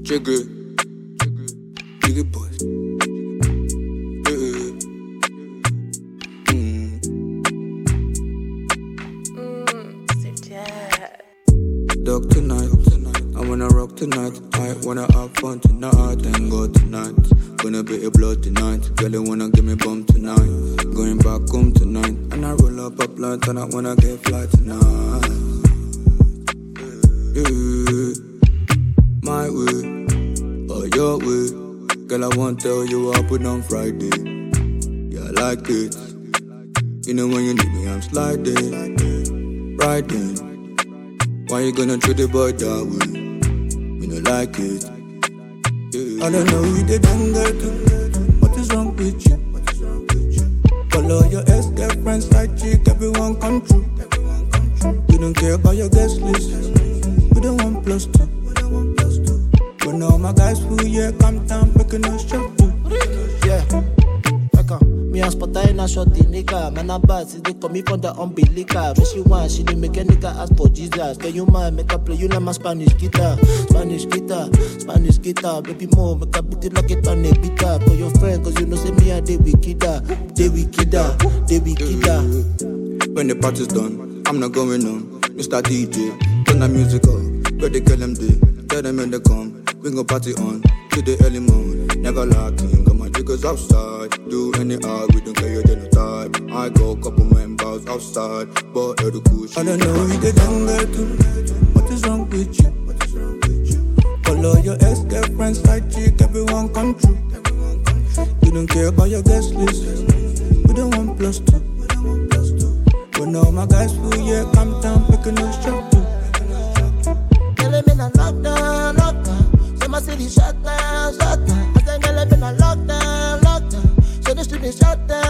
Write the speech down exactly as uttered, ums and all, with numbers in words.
Jiggy, Jiggy boys. Yeah. Mm. Mm, so bad. Dog tonight, I wanna rock tonight. I wanna have fun tonight and go tonight. Gonna be a blood tonight. Girl, you wanna give me bum tonight. Going back home tonight. And I roll up a blunt and I wanna get fly tonight. Yeah. My way. Your way, girl, I won't tell you what I put on Friday. Yeah, I like it. You know when you need me, I'm sliding, riding. Why you gonna treat the boy that way? Me no like it. Yeah. I don't know you did anger too. What is wrong with you? Follow your ex-girlfriend's side chick, everyone come true. You don't care about your guest list. We don't want plus two. But now my guys who yeah come down making us shot too. Yeah, Becca, me and Spotta in a shorty nigga. Man a bad, see they come me from the umbilical. When she want, she didn't make a nigga ask for Jesus. Can you man make a play, you like my Spanish guitar. Spanish guitar, Spanish guitar. Baby more, make a beat it like it on a guitar. For your friend, cause you know say me and they be kidda. They be kidda, they be kidda. When the party's done, I'm not going on. Mister D J, turn the music up. Where they kill them day, tell them when they come. We gon' party on to the early morning. Never locking, got my jiggers outside. Do any art, we don't care your dinner type. I go couple members outside, but you're the cool shit. I don't know you did anger too. What is wrong with you? Follow your ex-girlfriend's side chick, everyone come true. You don't care about your guest list. We don't want plus two. But now my guys who yeah come down picking us shot too. Girl, I'm in a lockdown, lockdown. My city shut down, shut down. I think girl, I'm in a lockdown, lockdown. So this to be shut down.